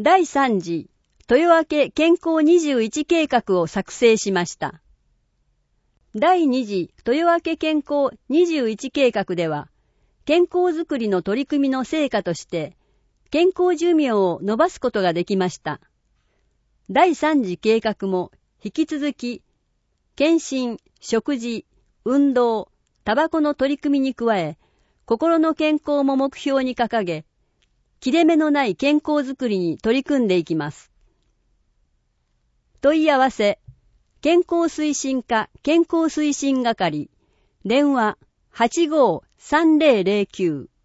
第3次豊明健康21計画を作成しました。第2次豊明健康21計画では、健康づくりの取り組みの成果として、健康寿命を伸ばすことができました。第3次計画も引き続き、検診、食事、運動、タバコの取り組みに加え、心の健康も目標に掲げ、切れ目のない健康づくりに取り組んでいきます。問い合わせ、健康推進課健康推進係、電話85-3009